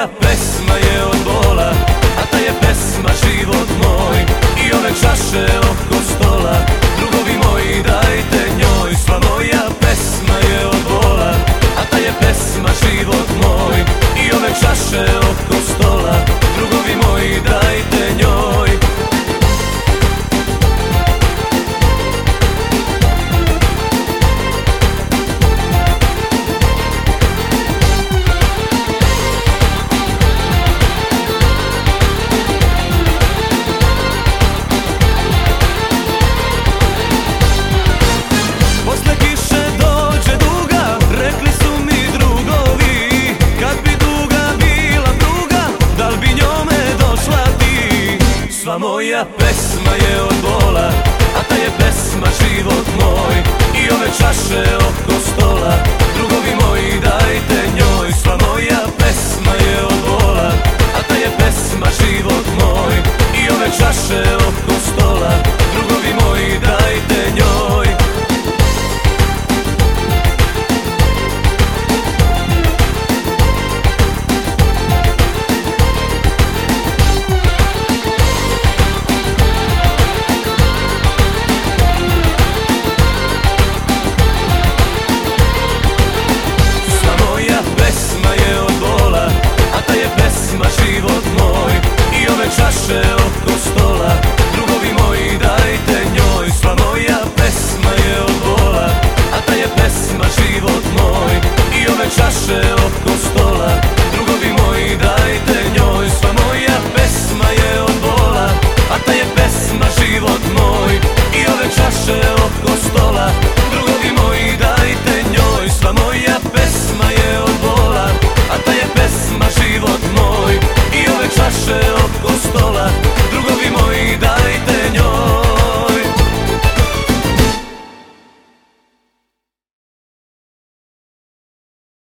moja pesma je od bola, a ta je pesma život moj. I ove čaše oko stola, drugovi moji dajte njoj. Sva moja pesma je od bola, a ta je pesma život moj. I ove čaše oko stola, drugovi moji dajte njoj. Sva moja pesma je od bola, a ta je pesma život moj. I ove čaše oko